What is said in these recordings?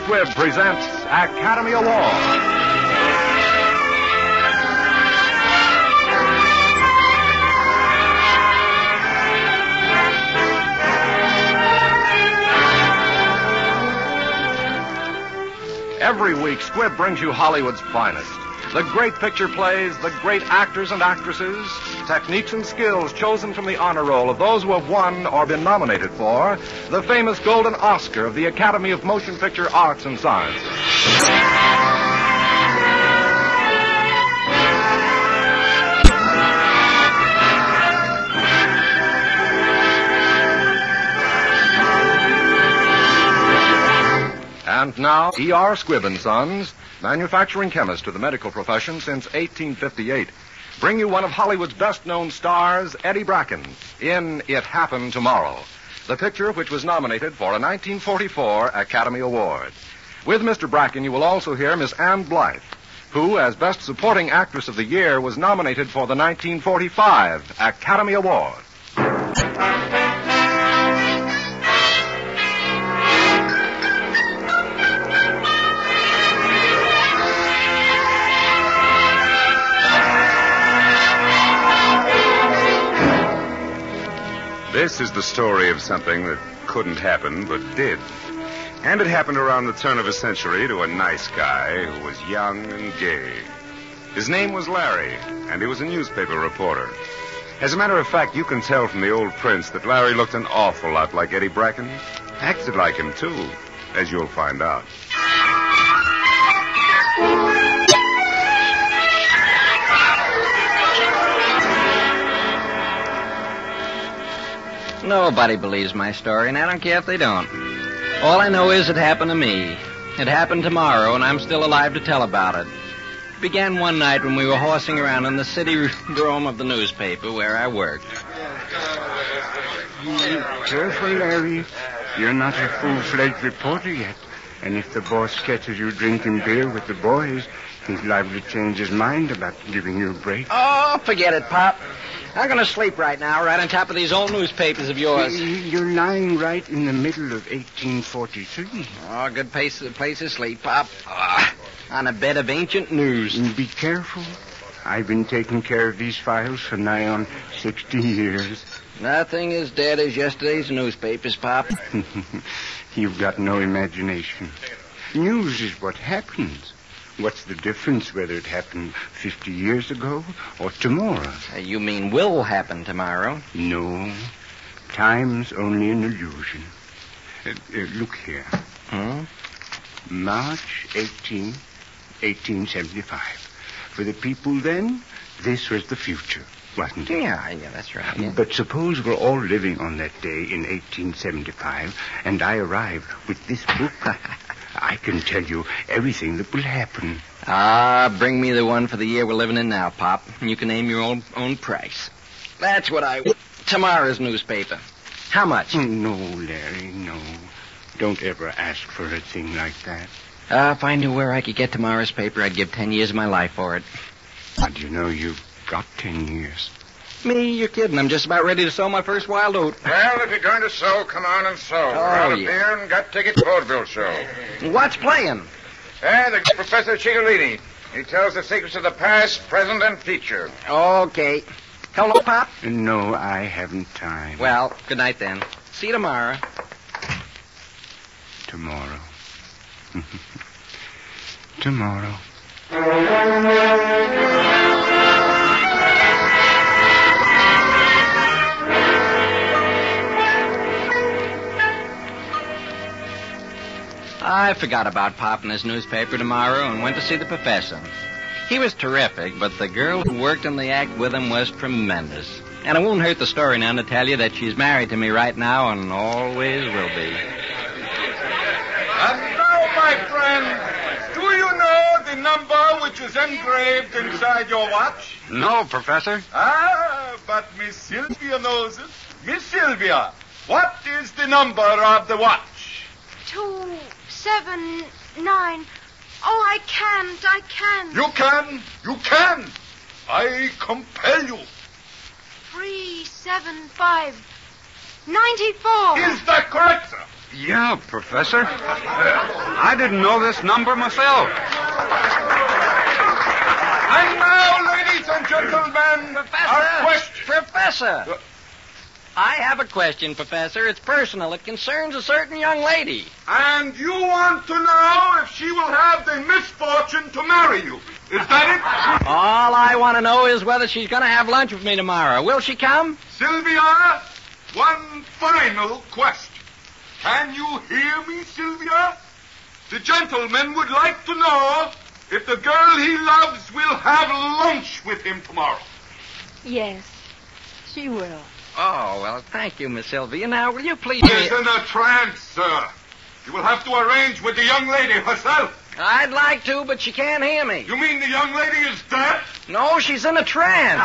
Squibb presents Academy Award. Every week, Squibb brings you Hollywood's finest. The great picture plays, the great actors and actresses, techniques and skills chosen from the honor roll of those who have won or been nominated for the famous Golden Oscar of the Academy of Motion Picture Arts and Sciences. And now, E.R. Squibb & Sons, manufacturing chemist to the medical profession since 1858, bring you one of Hollywood's best-known stars, Eddie Bracken, in It Happened Tomorrow, the picture which was nominated for a 1944 Academy Award. With Mr. Bracken, you will also hear Miss Ann Blyth, who, as Best Supporting Actress of the Year, was nominated for the 1945 Academy Award. This is the story of something that couldn't happen, but did. And it happened around the turn of a century to a nice guy who was young and gay. His name was Larry, and he was a newspaper reporter. As a matter of fact, you can tell from the old prints that Larry looked an awful lot like Eddie Bracken. Acted like him, too, as you'll find out. Nobody believes my story, and I don't care if they don't. All I know is it happened to me. It happened tomorrow, and I'm still alive to tell about it. It began one night when we were horsing around in the city room of the newspaper where I worked. Careful, Larry. You're not a full-fledged reporter yet. And if the boss catches you drinking beer with the boys, he's liable to change his mind about giving you a break. Oh, forget it, Pop. I'm going to sleep right now, right on top of these old newspapers of yours. You're lying right in the middle of 1843. Oh, good place to sleep, Pop. On a bed of ancient news. And be careful. I've been taking care of these files for nigh on 60 years. Nothing as dead as yesterday's newspapers, Pop. You've got no imagination. News is what happens. What's the difference whether it happened 50 years ago or tomorrow? You mean will happen tomorrow? No. Time's only an illusion. Look here. March 18, 1875. For the people then, this was the future, wasn't it? Yeah, that's right. Yeah. But suppose we're all living on that day in 1875, and I arrive with this book. I can tell you everything that will happen. Bring me the one for the year we're living in now, Pop. And you can name your own price. That's what I... Tomorrow's newspaper. How much? No, Larry, no. Don't ever ask for a thing like that. If I knew where I could get tomorrow's paper, I'd give 10 years of my life for it. How do you know you've got 10 years? Me? You're kidding. I'm just about ready to sow my first wild oat. Well, if you're going to sow, come on and sow. We're out of beer and got tickets to vaudeville show. What's playing? The Professor Ciccolini. He tells the secrets of the past, present, and future. Okay. Hello, Pop? No, I haven't time. Well, good night then. See you tomorrow. Tomorrow. Tomorrow. I forgot about Pop and his newspaper tomorrow and went to see the professor. He was terrific, but the girl who worked in the act with him was tremendous. And it won't hurt the story now to tell you that she's married to me right now and always will be. And now, my friend, do you know the number which is engraved inside your watch? No, Professor. But Miss Sylvia knows it. Miss Sylvia, what is the number of the watch? 279. Oh, I can't. You can. I compel you. 375. 94. Is that correct, sir? Yeah, Professor. I didn't know this number myself. And now, ladies and gentlemen, our question. Professor! I have a question, Professor. It's personal. It concerns a certain young lady. And you want to know if she will have the misfortune to marry you. Is that it? All I want to know is whether she's going to have lunch with me tomorrow. Will she come? Sylvia, one final question. Can you hear me, Sylvia? The gentleman would like to know if the girl he loves will have lunch with him tomorrow. Yes, she will. Oh, well, thank you, Miss Sylvia. Now, will you please... She's in a trance, sir. You will have to arrange with the young lady herself. I'd like to, but she can't hear me. You mean the young lady is deaf? No, she's in a trance.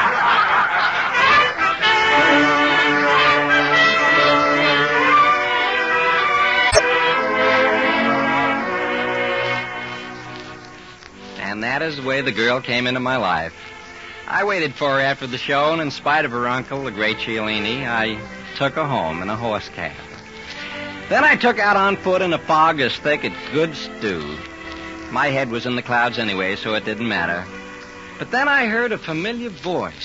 And that is the way the girl came into my life. I waited for her after the show, and in spite of her uncle, the great Cialini, I took her home in a horse cab. Then I took out on foot in a fog as thick as good stew. My head was in the clouds anyway, so it didn't matter. But then I heard a familiar voice.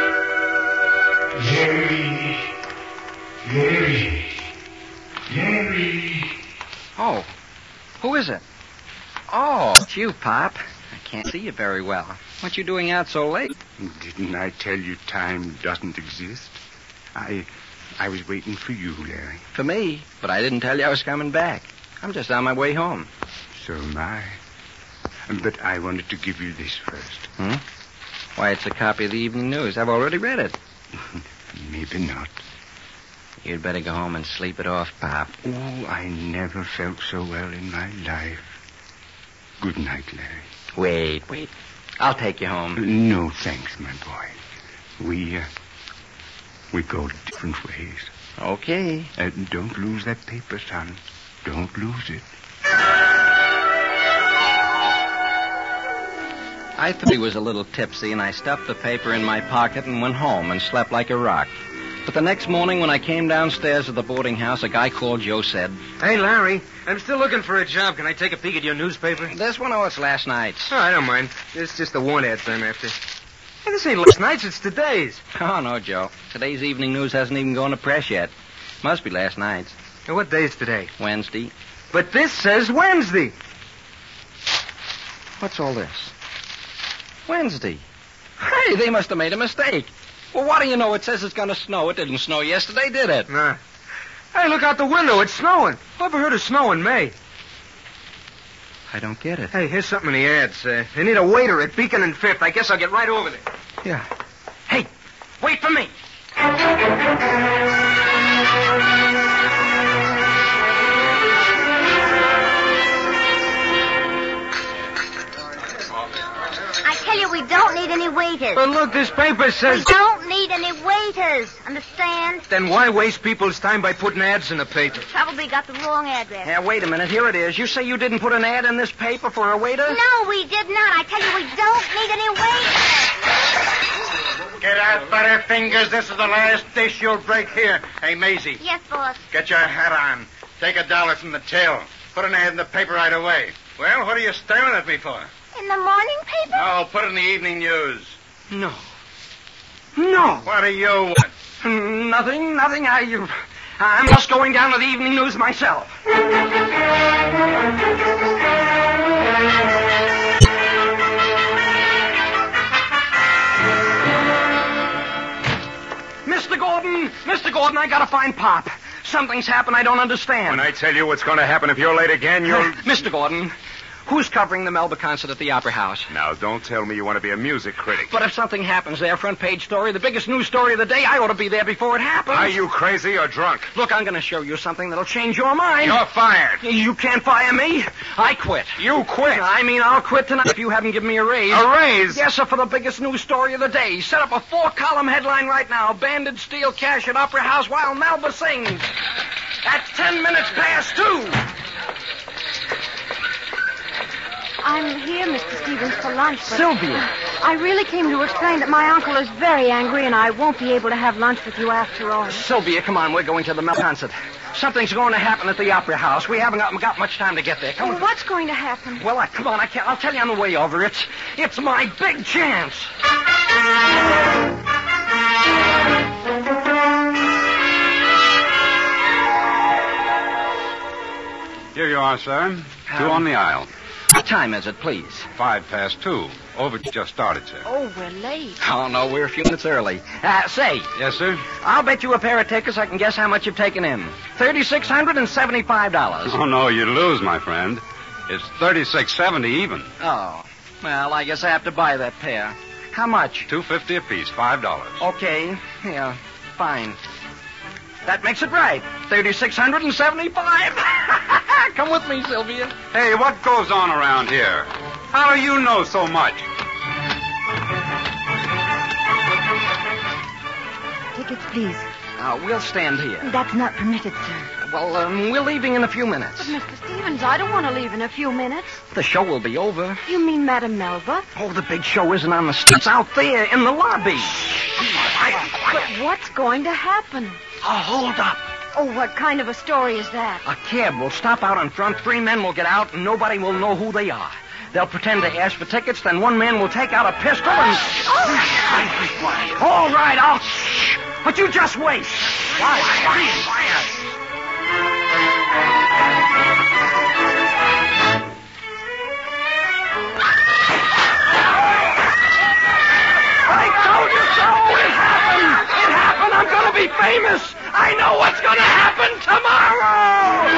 Larry. Larry. Larry. Oh, who is it? Oh, it's you, Pop. I can't see you very well. What you doing out so late? Didn't I tell you time doesn't exist? I was waiting for you, Larry. For me, but I didn't tell you I was coming back. I'm just on my way home. So am I. But I wanted to give you this first. Why, it's a copy of the Evening News. I've already read it. Maybe not. You'd better go home and sleep it off, Pop. Oh, I never felt so well in my life. Good night, Larry. Wait. I'll take you home. No, thanks, my boy. We go different ways. Okay. Don't lose that paper, son. Don't lose it. I thought he was a little tipsy, and I stuffed the paper in my pocket and went home and slept like a rock. But the next morning when I came downstairs at the boarding house, a guy called Joe said, "Hey, Larry, I'm still looking for a job. Can I take a peek at your newspaper?" "This one or it's last night's?" Oh, I don't mind. It's just the want ads I'm after. Hey, this ain't last night's, it's today's. Oh, no, Joe. Today's Evening News hasn't even gone to press yet. Must be last night's. Hey, what day's today? Wednesday. But this says Wednesday. What's all this? Wednesday. Hey, they must have made a mistake. Well, what do you know? It says it's going to snow. It didn't snow yesterday, did it? Nah. Hey, look out the window. It's snowing. Ever heard of snow in May? I don't get it. Hey, here's something in the ads. They need a waiter at Beacon and Fifth. I guess I'll get right over there. Yeah. Hey, wait for me. I tell you, we don't need any waiters. But look, this paper says... We don't need any waiters. Understand? Then why waste people's time by putting ads in the paper? Probably got the wrong address. Yeah, wait a minute. Here it is. You say you didn't put an ad in this paper for a waiter? No, we did not. I tell you, we don't need any waiters. Get out, Butterfingers. This is the last dish you'll break here. Hey, Maisie. Yes, boss. Get your hat on. Take $1 from the till. Put an ad in the paper right away. Well, what are you staring at me for? In the morning paper? No, put it in the Evening News. No. What do you want? Nothing. I'm just going down to the Evening News myself. Mr. Gordon, I gotta find Pop. Something's happened I don't understand. When I tell you what's going to happen if you're late again, you'll... Mr. Gordon, who's covering the Melba concert at the Opera House? Now, don't tell me you want to be a music critic. But if something happens there, front page story, the biggest news story of the day, I ought to be there before it happens. Are you crazy or drunk? Look, I'm going to show you something that'll change your mind. You're fired. You can't fire me. I quit. You quit? I mean, I'll quit tonight if you haven't given me a raise. A raise? Yes, sir, for the biggest news story of the day. Set up a 4-column headline right now. Banded steal cash at Opera House while Melba sings. That's 10 minutes past 2. I'm here, Mr. Stevens, for lunch, but... Sylvia. I really came to explain that my uncle is very angry and I won't be able to have lunch with you after all. Sylvia, come on. We're going to the Mel concert. Something's going to happen at the Opera House. We haven't got much time to get there. Come on. What's going to happen? Well, come on. I'll tell you on the way over. It's my big chance. Here you are, sir. 2 on the aisle. What time is it, please? 2:05. Over just started, sir. Oh, we're late. Oh, no, we're a few minutes early. Say. Yes, sir? I'll bet you a pair of tickets I can guess how much you've taken in. $3,675. Oh, no, you lose, my friend. It's $36.70 even. Oh, well, I guess I have to buy that pair. How much? $2.50 apiece, $5. Okay, yeah, fine. That makes it right. $3,675. Come with me, Sylvia. Hey, what goes on around here? How do you know so much? Tickets, please. We'll stand here. That's not permitted, sir. Well, we're leaving in a few minutes. But, Mr. Stevens, I don't want to leave in a few minutes. The show will be over. You mean Madame Melba? Oh, the big show isn't on the streets. It's out there in the lobby. But what's going to happen? Hold up. Oh, what kind of a story is that? A cab will stop out in front. 3 men will get out, and nobody will know who they are. They'll pretend to ask for tickets, then one man will take out a pistol and... All right, I'll... But you just wait. Quiet. I told you so! It happened! It happened! I'm going to be famous! I know what's going to happen tomorrow!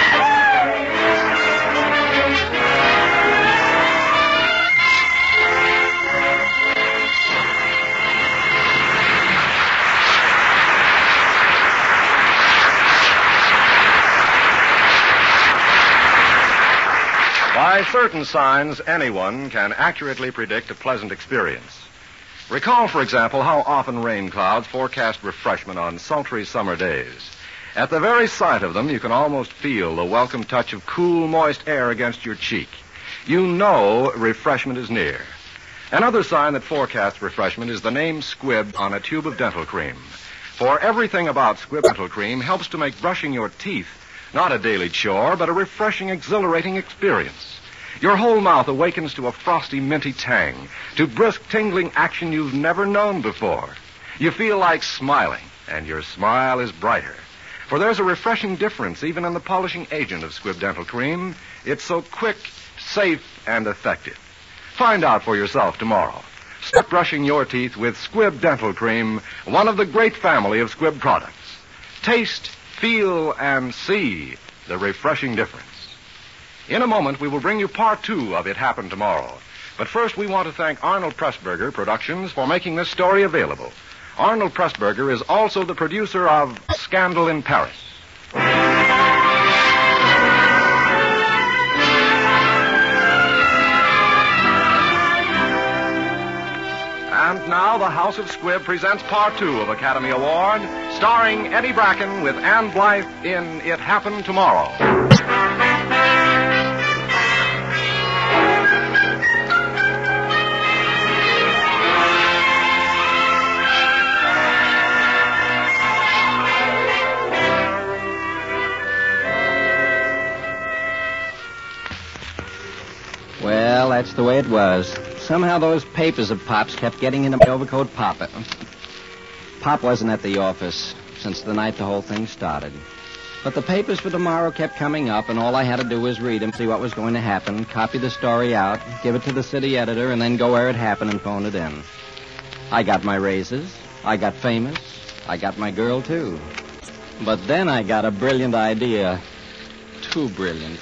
By certain signs, anyone can accurately predict a pleasant experience. Recall, for example, how often rain clouds forecast refreshment on sultry summer days. At the very sight of them, you can almost feel the welcome touch of cool, moist air against your cheek. You know refreshment is near. Another sign that forecasts refreshment is the name Squibb on a tube of dental cream. For everything about Squibb dental cream helps to make brushing your teeth not a daily chore, but a refreshing, exhilarating experience. Your whole mouth awakens to a frosty, minty tang, to brisk, tingling action you've never known before. You feel like smiling, and your smile is brighter. For there's a refreshing difference even in the polishing agent of Squibb dental cream. It's so quick, safe, and effective. Find out for yourself tomorrow. Start brushing your teeth with Squibb dental cream, one of the great family of Squibb products. Taste, feel, and see the refreshing difference. In a moment, we will bring you part 2 of It Happened Tomorrow. But first, we want to thank Arnold Pressburger Productions for making this story available. Arnold Pressburger is also the producer of Scandal in Paris. And now, the House of Squibb presents part 2 of Academy Award, starring Eddie Bracken with Ann Blythe in It Happened Tomorrow. Well, that's the way it was. Somehow those papers of Pop's kept getting into my overcoat pocket. Pop wasn't at the office since the night the whole thing started. But the papers for tomorrow kept coming up, and all I had to do was read them, see what was going to happen, copy the story out, give it to the city editor, and then go where it happened and phone it in. I got my raises. I got famous. I got my girl, too. But then I got a brilliant idea. Too brilliant.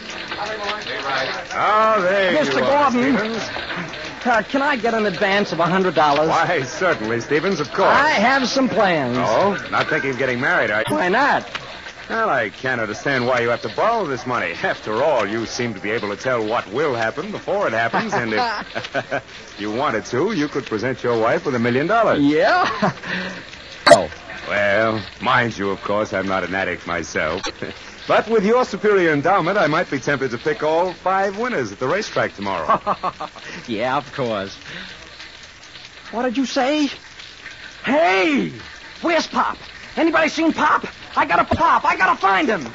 Oh, there you Mr. are, Gordon. Stevens. Can I get an advance of $100? Why, certainly, Stevens, of course. I have some plans. Oh, not thinking of getting married, are you? Why not? Well, I can't understand why you have to borrow this money. After all, you seem to be able to tell what will happen before it happens, and if you wanted to, you could present your wife with $1 million. Yeah? Oh. Well, mind you, of course, I'm not an addict myself. But with your superior endowment, I might be tempted to pick all 5 winners at the racetrack tomorrow. Yeah, of course. What did you say? Hey! Where's Pop? Anybody seen Pop? I gotta Pop. I gotta find him.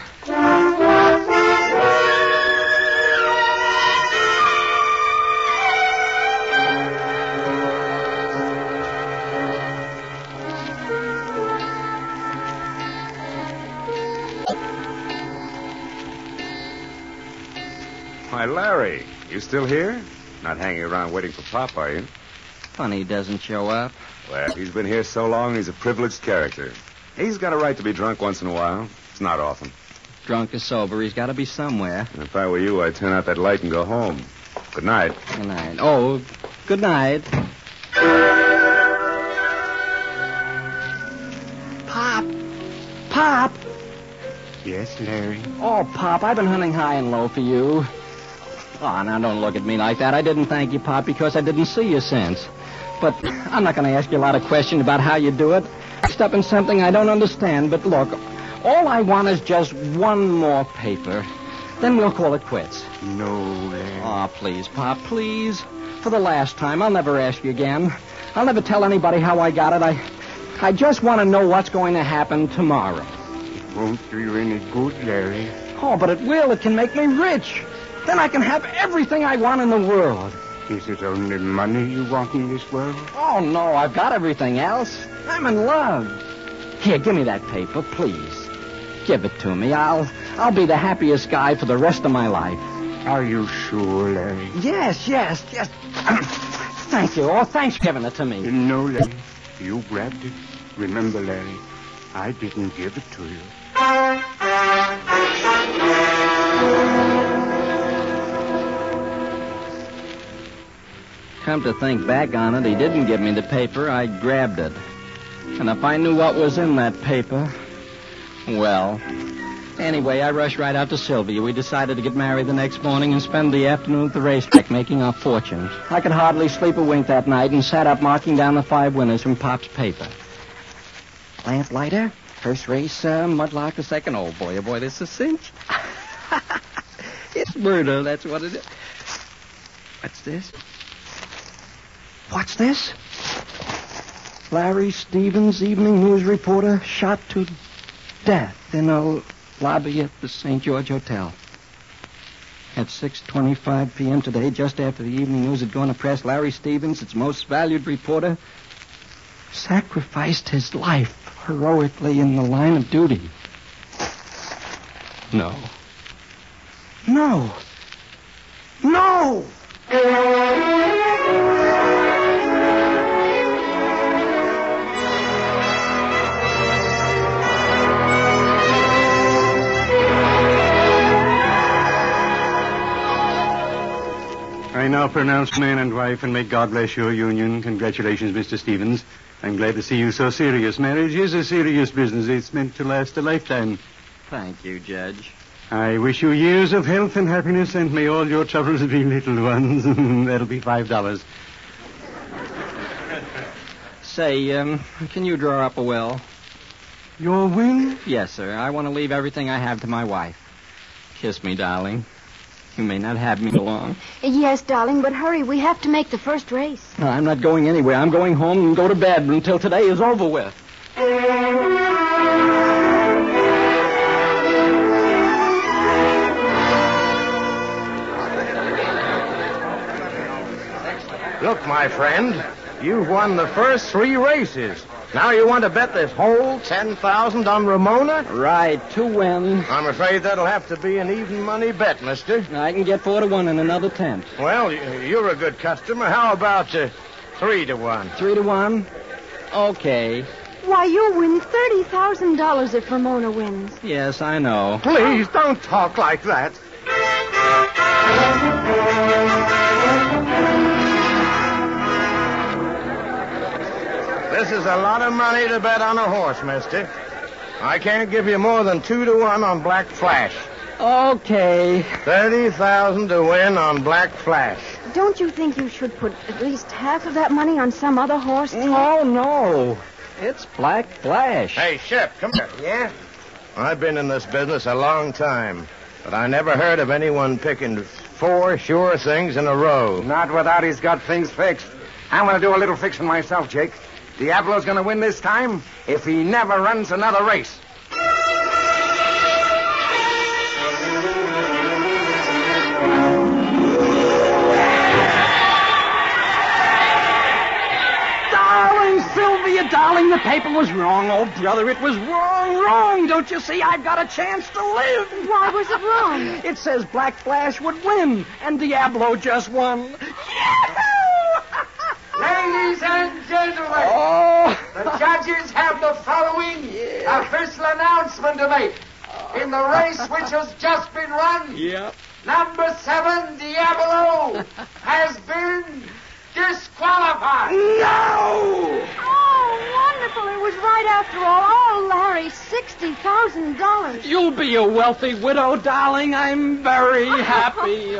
Why, Larry, you still here? Not hanging around waiting for Pop, are you? Funny he doesn't show up. Well, he's been here so long, he's a privileged character. He's got a right to be drunk once in a while. It's not often. Drunk or sober, he's got to be somewhere. And if I were you, I'd turn out that light and go home. Good night. Good night. Oh, good night. Pop. Pop. Yes, Larry? Oh, Pop, I've been hunting high and low for you. Oh, now don't look at me like that. I didn't thank you, Pop, because I didn't see you since. But I'm not going to ask you a lot of questions about how you do it. Mixed up in something I don't understand. But look, all I want is just one more paper. Then we'll call it quits. No, Larry. Oh, please, Pop, please. For the last time, I'll never ask you again. I'll never tell anybody how I got it. I just want to know what's going to happen tomorrow. It won't do you any good, Larry. Oh, but it will. It can make me rich. Then I can have everything I want in the world. Is it only money you want in this world? Oh, no, I've got everything else. I'm in love. Here, give me that paper, please. Give it to me. I'll be the happiest guy for the rest of my life. Are you sure, Larry? Yes. Thank you. Oh, thanks for giving it to me. No, Larry. You grabbed it. Remember, Larry, I didn't give it to you. Come to think back on it, he didn't give me the paper. I grabbed it. And if I knew what was in that paper, well... Anyway, I rushed right out to Sylvia. We decided to get married the next morning and spend the afternoon at the racetrack making our fortunes. I could hardly sleep a wink that night and sat up marking down the 5 winners from Pop's paper. Lamplighter, first race, Mudlark second. Oh, boy, this is a cinch. It's murder, that's what it is. What's this? What's this? Larry Stevens, Evening News reporter, shot to death in a lobby at the St. George Hotel. At 6:25 p.m. today, just after the Evening News had gone to press, Larry Stevens, its most valued reporter, sacrificed his life heroically in the line of duty. No. I now pronounce man and wife and may God bless your union. Congratulations, Mr. Stevens. I'm glad to see you so serious. Marriage is a serious business. It's meant to last a lifetime. Thank you, Judge. I wish you years of health and happiness, and may all your troubles be little ones. That'll be $5. Say, can you draw up a will? Your will? Yes, sir. I want to leave everything I have to my wife. Kiss me, darling. You may not have me long. Yes, darling, but hurry. We have to make the first race. No, I'm not going anywhere. I'm going home and go to bed until today is over with. Look, my friend, you've won the first 3 races. Now you want to bet this whole $10,000 on Ramona? Right, 2 wins. I'm afraid that'll have to be an even money bet, mister. I can get 4 to 1 in another tent. Well, you're a good customer. How about 3 to 1? 3 to 1? Okay. Why, you'll win $30,000 if Ramona wins. Yes, I know. Please, don't talk like that. This is a lot of money to bet on a horse, mister. I can't give you more than 2 to 1 on Black Flash. Okay. $30,000 to win on Black Flash. Don't you think you should put at least half of that money on some other horse? Oh, no. It's Black Flash. Hey, Shep, come here. Yeah? I've been in this business a long time, but I never heard of anyone picking 4 sure things in a row. Not without he's got things fixed. I'm going to do a little fixing myself, Jake. Diablo's going to win this time if he never runs another race. Sylvia, darling, the paper was wrong. Oh, brother, it was wrong. Don't you see? I've got a chance to live. Why was it wrong? It says Black Flash would win, and Diablo just won. Ladies and gentlemen, the judges have the following official announcement to make. In the race which has just been run, number 7, Diablo, has been disqualified. No! Oh, wonderful. It was right after all. Oh, Larry, $60,000. You'll be a wealthy widow, darling. I'm very happy.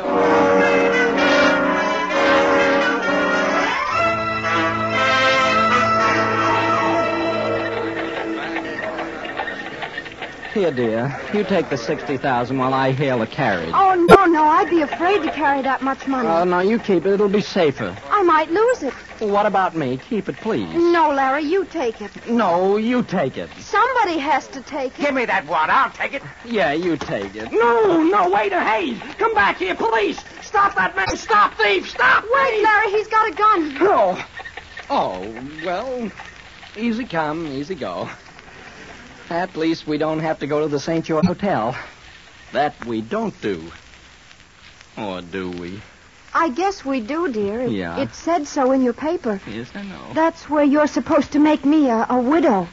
Here, dear. You take the $60,000 while I hail a carriage. Oh, no. I'd be afraid to carry that much money. Oh, no, you keep it. It'll be safer. I might lose it. Well, what about me? Keep it, please. No, Larry, you take it. No, you take it. Somebody has to take it. Give me that wad. I'll take it. Yeah, you take it. No, wait. Hey, come back here, police. Stop that man. Stop, thief. Stop. Wait, Larry, he's got a gun. Oh, well, easy come, easy go. At least we don't have to go to the St. George Hotel. That we don't do. Or do we? I guess we do, dear. Yeah. It said so in your paper. Yes, I know. That's where you're supposed to make me a widow.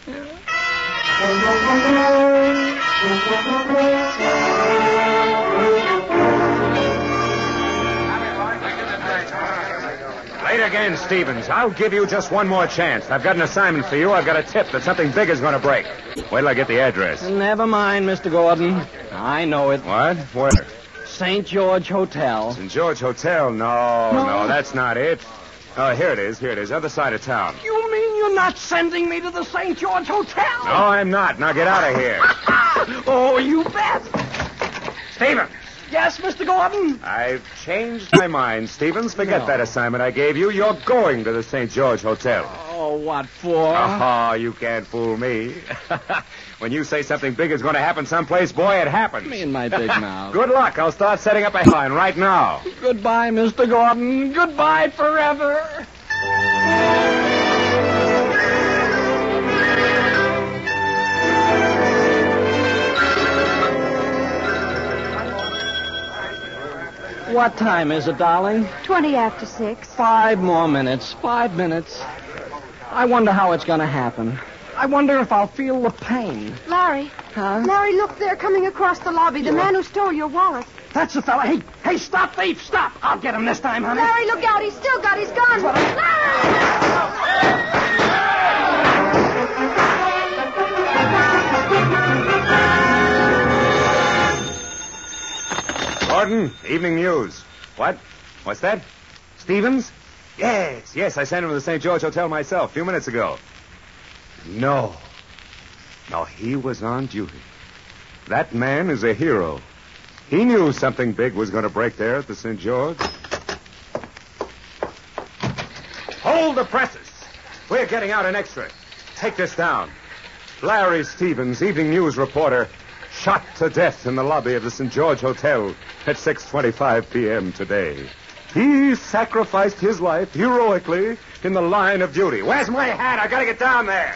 Late again, Stevens. I'll give you just one more chance. I've got an assignment for you. I've got a tip that something big is going to break. Wait till I get the address. Never mind, Mr. Gordon. I know it. What? Where? St. George Hotel. St. George Hotel? No, that's not it. Oh, here it is. Other side of town. You mean you're not sending me to the St. George Hotel? No, I'm not. Now get out of here. Oh, you bet. Stevens! Yes, Mr. Gordon? I've changed my mind, Stevens. Forget that assignment I gave you. You're going to the St. George Hotel. Oh, what for? Oh, you can't fool me. When you say something big is going to happen someplace, boy, it happens. Me and my big mouth. Good luck. I'll start setting up a headline right now. Goodbye, Mr. Gordon. Goodbye forever. What time is it, darling? 20 after 6. 5 more minutes. 5 minutes. I wonder how it's going to happen. I wonder if I'll feel the pain. Larry. Huh? Larry, look, they're coming across the lobby. The man who stole your wallet. That's the fella. Hey, stop, thief, stop. I'll get him this time, honey. Larry, look out. He's still got his gun. Gordon, evening news. What? What's that? Stevens? Yes, I sent him to the St. George Hotel myself a few minutes ago. No, he was on duty. That man is a hero. He knew something big was going to break there at the St. George. Hold the presses. We're getting out an extra. Take this down. Larry Stevens, evening news reporter, shot to death in the lobby of the St. George Hotel at 6:25 p.m. today. He sacrificed his life heroically in the line of duty. Where's my hat? I gotta get down there.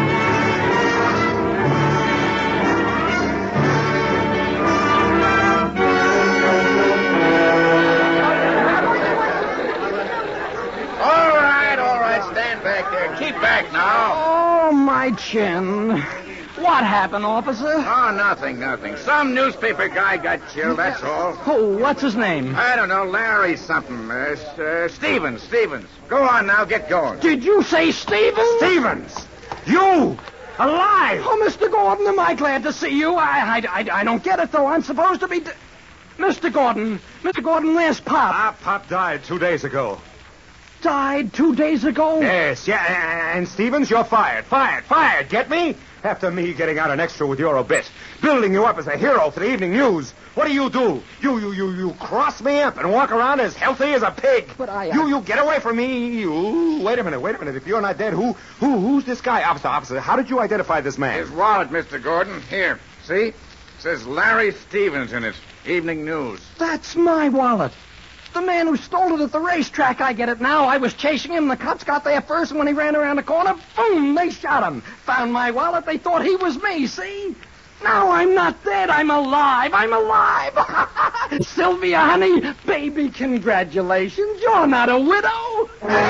All right. Stand back there. Keep back now. Oh, my chin. What happened, officer? Oh, nothing. Some newspaper guy got killed, that's all. Oh, what's his name? I don't know, Larry something. Stevens. Go on now, get going. Did you say Stevens? Stevens! You! Alive! Oh, Mr. Gordon, am I glad to see you? I don't get it, though. I'm supposed to be... Mr. Gordon, where's Pop? Pop died 2 days ago. Died 2 days ago? Yes, and Stevens, you're fired. Fired. Get me? After me getting out an extra with your obit, building you up as a hero for the evening news, what do? You cross me up and walk around as healthy as a pig. But I... You get away from me. You... Wait a minute. If you're not dead, who's this guy? Officer, how did you identify this man? His wallet, Mr. Gordon. Here, see? It says Larry Stevens in it. Evening News. That's my wallet. The man who stole it at the racetrack. I get it now. I was chasing him. The cops got there first, and when he ran around the corner, boom, they shot him. Found my wallet. They thought he was me, see? Now I'm not dead. I'm alive. Sylvia, honey, baby, congratulations. You're not a widow.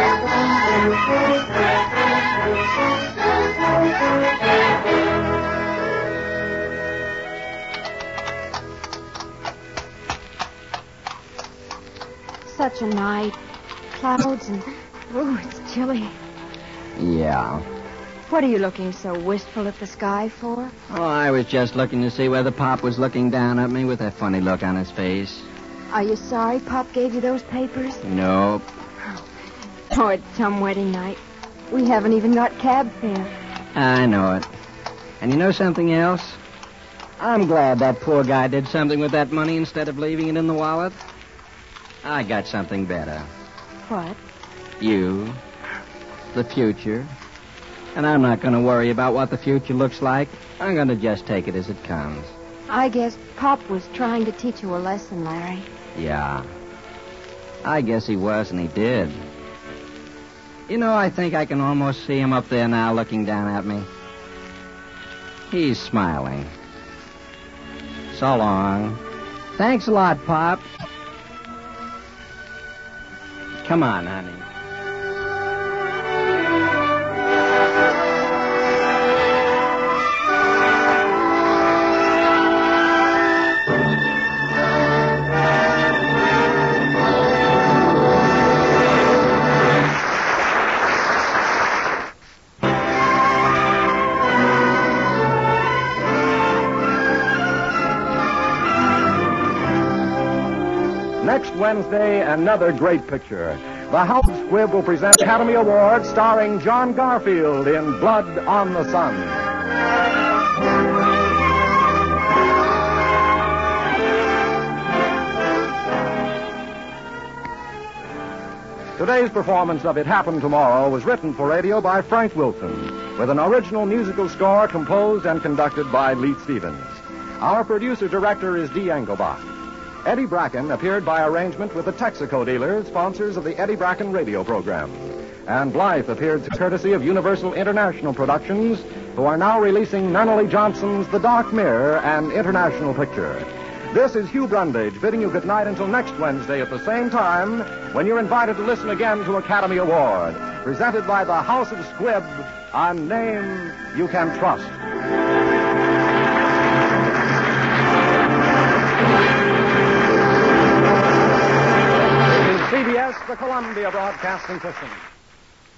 Such a night. Clouds and... Oh, it's chilly. Yeah. What are you looking so wistful at the sky for? Oh, I was just looking to see whether Pop was looking down at me with that funny look on his face. Are you sorry Pop gave you those papers? Nope. Oh, it's some wedding night. We haven't even got cab fare. I know it. And you know something else? I'm glad that poor guy did something with that money instead of leaving it in the wallet. I got something better. What? You. The future. And I'm not going to worry about what the future looks like. I'm going to just take it as it comes. I guess Pop was trying to teach you a lesson, Larry. Yeah. I guess he was, and he did. You know, I think I can almost see him up there now looking down at me. He's smiling. So long. Thanks a lot, Pop. Come on, honey. Next Wednesday, another great picture. The House of Squibb will present Academy Award starring John Garfield in Blood on the Sun. Today's performance of It Happened Tomorrow was written for radio by Frank Wilson, with an original musical score composed and conducted by Lee Stevens. Our producer-director is Dee Engelbach. Eddie Bracken appeared by arrangement with the Texaco dealers, sponsors of the Eddie Bracken radio program. And Blythe appeared courtesy of Universal International Productions, who are now releasing Nunnally Johnson's The Dark Mirror, an international picture. This is Hugh Brundage bidding you good night until next Wednesday at the same time, when you're invited to listen again to Academy Award, presented by the House of Squibb, a name you can trust. CBS, the Columbia Broadcasting System.